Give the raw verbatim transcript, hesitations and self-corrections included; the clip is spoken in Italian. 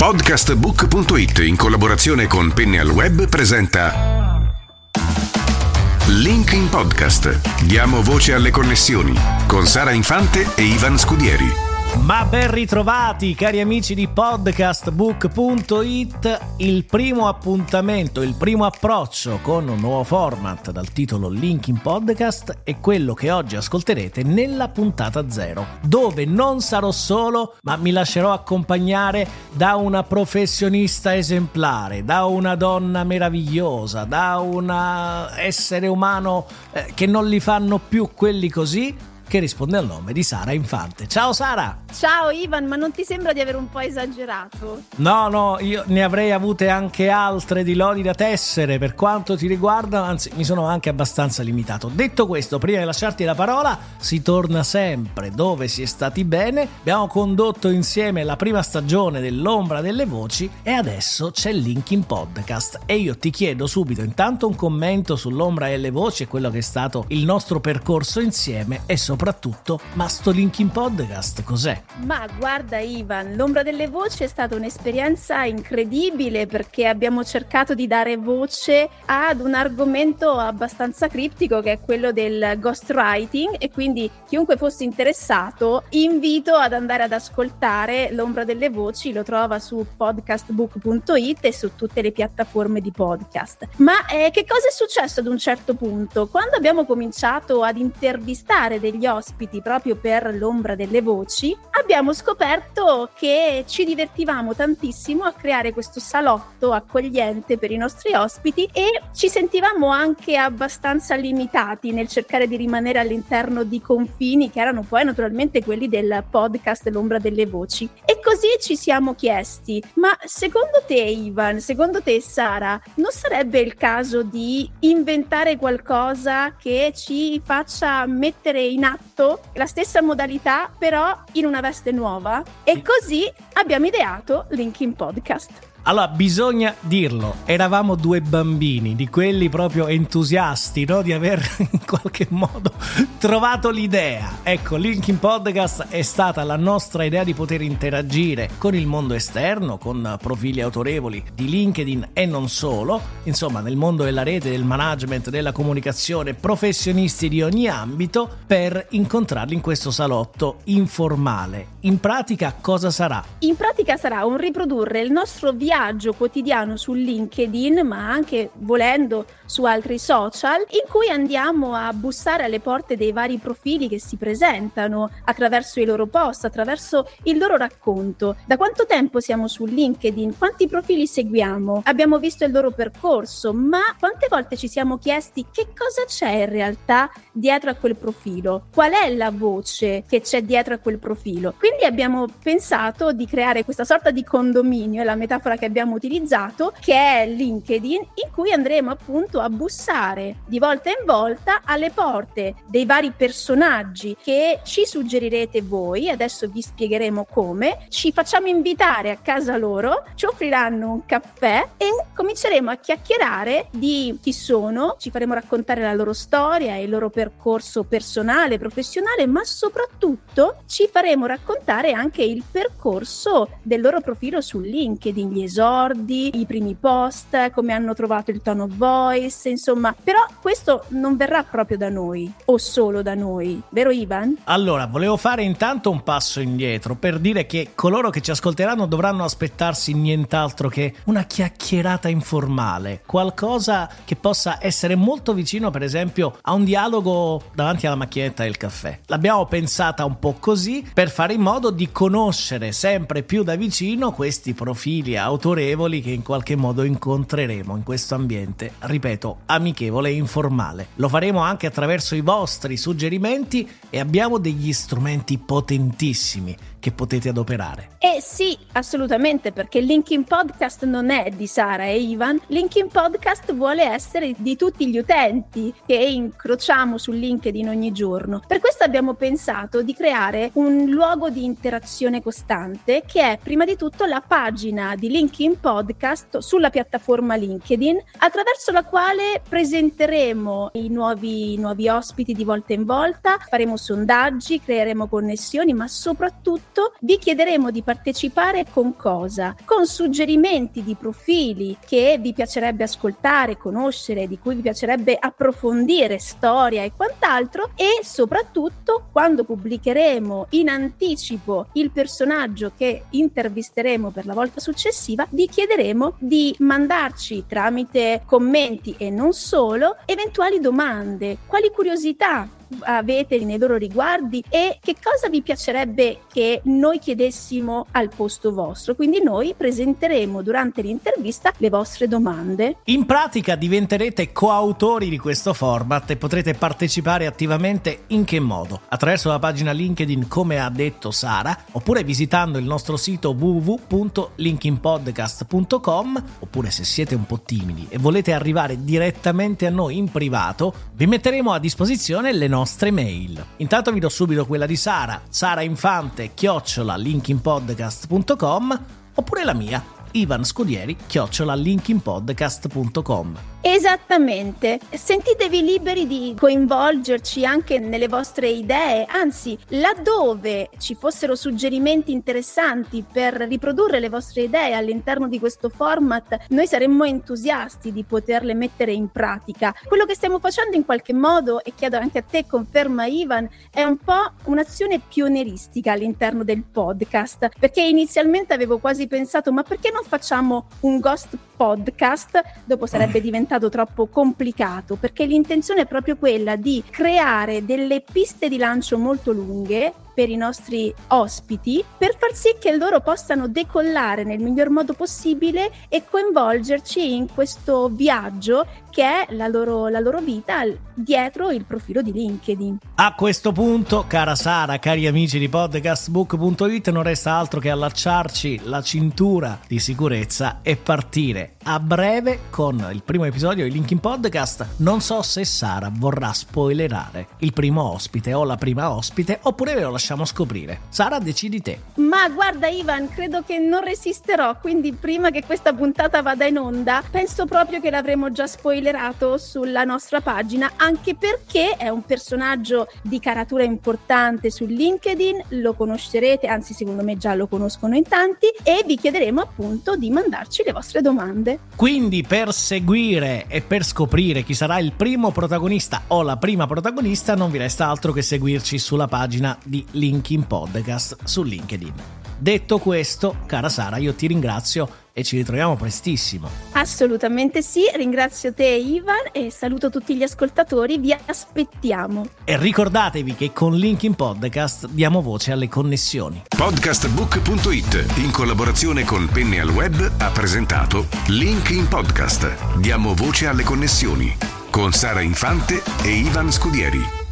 Podcastbook punto it in collaborazione con Penny al Web presenta Link in Podcast. Diamo voce alle connessioni con Sara Infante e Ivan Scudieri. Ma ben ritrovati cari amici di Podcastbook punto it, il primo appuntamento, il primo approccio con un nuovo format dal titolo Link in Podcast è quello che oggi ascolterete nella puntata zero, dove non sarò solo ma mi lascerò accompagnare da una professionista esemplare, da una donna meravigliosa, da un essere umano eh, che non li fanno più quelli così, che risponde al nome di Sara Infante. Ciao Sara! Ciao Ivan, ma non ti sembra di avere un po' esagerato? No, no, io ne avrei avute anche altre di lodi da tessere per quanto ti riguarda, anzi mi sono anche abbastanza limitato. Detto questo, prima di lasciarti la parola, si torna sempre dove si è stati bene. Abbiamo condotto insieme la prima stagione dell'Ombra delle Voci e adesso c'è Link in Podcast e io ti chiedo subito intanto un commento sull'Ombra delle Voci e quello che è stato il nostro percorso insieme e soprattutto, ma sto Link in Podcast cos'è? Ma guarda Ivan, l'Ombra delle Voci è stata un'esperienza incredibile perché abbiamo cercato di dare voce ad un argomento abbastanza criptico che è quello del ghostwriting e quindi chiunque fosse interessato invito ad andare ad ascoltare l'Ombra delle Voci, lo trova su Podcastbook punto it e su tutte le piattaforme di podcast. Ma eh, che cosa è successo ad un certo punto? Quando abbiamo cominciato ad intervistare degli ospiti proprio per l'Ombra delle Voci, abbiamo scoperto che ci divertivamo tantissimo a creare questo salotto accogliente per i nostri ospiti e ci sentivamo anche abbastanza limitati nel cercare di rimanere all'interno di confini che erano poi naturalmente quelli del podcast L'Ombra delle Voci. E così ci siamo chiesti, ma secondo te Ivan, secondo te Sara, non sarebbe il caso di inventare qualcosa che ci faccia mettere in atto la stessa modalità però in una veste nuova? E così abbiamo ideato Link in Podcast. Allora, bisogna dirlo, eravamo due bambini, di quelli proprio entusiasti, no? Di aver in qualche modo trovato l'idea. Ecco, Link in Podcast è stata la nostra idea di poter interagire con il mondo esterno, con profili autorevoli di LinkedIn e non solo, insomma nel mondo della rete, del management, della comunicazione, professionisti di ogni ambito, per incontrarli in questo salotto informale. In pratica cosa sarà? In pratica sarà un riprodurre il nostro viaggio quotidiano su LinkedIn, ma anche volendo su altri social, in cui andiamo a bussare alle porte dei vari profili che si presentano attraverso i loro post, attraverso il loro racconto. Da quanto tempo siamo su LinkedIn? Quanti profili seguiamo? Abbiamo visto il loro percorso, ma quante volte ci siamo chiesti che cosa c'è in realtà dietro a quel profilo? Qual è la voce che c'è dietro a quel profilo? Quindi abbiamo pensato di creare questa sorta di condominio, è la metafora che abbiamo utilizzato, che è LinkedIn, in cui andremo appunto a bussare di volta in volta alle porte dei vari personaggi che ci suggerirete voi. Adesso vi spiegheremo come. Ci facciamo invitare a casa loro, ci offriranno un caffè e cominceremo a chiacchierare di chi sono, ci faremo raccontare la loro storia, il loro percorso personale, professionale, ma soprattutto ci faremo raccontare anche il percorso del loro profilo su LinkedIn, gli esordi, i primi post, come hanno trovato il tone of voice, insomma. Però questo non verrà proprio da noi o solo da noi, vero Ivan? Allora, volevo fare intanto un passo indietro per dire che coloro che ci ascolteranno dovranno aspettarsi nient'altro che una chiacchierata informale, qualcosa che possa essere molto vicino per esempio a un dialogo davanti alla macchinetta del caffè. L'abbiamo pensata un po' così per fare in modo di conoscere sempre più da vicino questi profili autorevoli che in qualche modo incontreremo in questo ambiente, ripeto, amichevole e informale. Lo faremo anche attraverso i vostri suggerimenti e abbiamo degli strumenti potentissimi che potete adoperare. Eh sì, assolutamente, perché Link in Podcast non è di Sara e Ivan. Link in Podcast vuole essere di tutti gli utenti che incrociamo su LinkedIn ogni giorno. Per questo abbiamo pensato di creare un luogo di interazione costante che è prima di tutto la pagina di Link in Podcast sulla piattaforma LinkedIn, attraverso la quale presenteremo i nuovi, nuovi ospiti di volta in volta, faremo faremo sondaggi, creeremo connessioni, ma soprattutto vi chiederemo di partecipare con cosa? Con suggerimenti di profili che vi piacerebbe ascoltare, conoscere, di cui vi piacerebbe approfondire storia e quant'altro, e soprattutto quando pubblicheremo in anticipo il personaggio che intervisteremo per la volta successiva, vi chiederemo di mandarci tramite commenti e non solo eventuali domande, quali curiosità avete nei loro riguardi e che cosa vi piacerebbe che noi chiedessimo al posto vostro. Quindi noi presenteremo durante l'intervista le vostre domande. In pratica diventerete coautori di questo format e potrete partecipare attivamente in che modo? Attraverso la pagina LinkedIn, come ha detto Sara, oppure visitando il nostro sito w w w punto linkinpodcast punto com, oppure se siete un po' timidi e volete arrivare direttamente a noi in privato, vi metteremo a disposizione le nostre mail. Intanto vi do subito quella di Sara, sarainfante chiocciola linkinpodcast punto com, oppure la mia, ivanscudieri chiocciola linkinpodcast punto com. Esattamente, sentitevi liberi di coinvolgerci anche nelle vostre idee, anzi, laddove ci fossero suggerimenti interessanti per riprodurre le vostre idee all'interno di questo format, noi saremmo entusiasti di poterle mettere in pratica. Quello che stiamo facendo in qualche modo, e chiedo anche a te, conferma Ivan, è un po' un'azione pionieristica all'interno del podcast, perché inizialmente avevo quasi pensato, ma perché non facciamo un ghost podcast? Dopo sarebbe diventato troppo complicato, perché l'intenzione è proprio quella di creare delle piste di lancio molto lunghe per i nostri ospiti, per far sì che loro possano decollare nel miglior modo possibile e coinvolgerci in questo viaggio che è la loro, la loro vita dietro il profilo di LinkedIn. A questo punto, cara Sara, cari amici di podcastbook punto it, non resta altro che allacciarci la cintura di sicurezza e partire a breve con il primo episodio di Linkin Podcast. Non so se Sara vorrà spoilerare il primo ospite o la prima ospite, oppure ve lo lasciamo scoprire. Sara, decidi te. Ma guarda Ivan, credo che non resisterò, quindi prima che questa puntata vada in onda penso proprio che l'avremo già spoilerato sulla nostra pagina, anche perché è un personaggio di caratura importante su LinkedIn, lo conoscerete, anzi secondo me già lo conoscono in tanti, e vi chiederemo appunto di mandarci le vostre domande. Quindi per seguire e per scoprire chi sarà il primo protagonista o la prima protagonista non vi resta altro che seguirci sulla pagina di Linkin Podcast su LinkedIn. Detto questo, cara Sara, io ti ringrazio e ci ritroviamo prestissimo. Assolutamente sì, ringrazio te Ivan e saluto tutti gli ascoltatori, vi aspettiamo. E ricordatevi che con Linkin Podcast diamo voce alle connessioni. podcastbook punto it, in collaborazione con Penne al Web, ha presentato Linkin Podcast. Diamo voce alle connessioni con Sara Infante e Ivan Scudieri.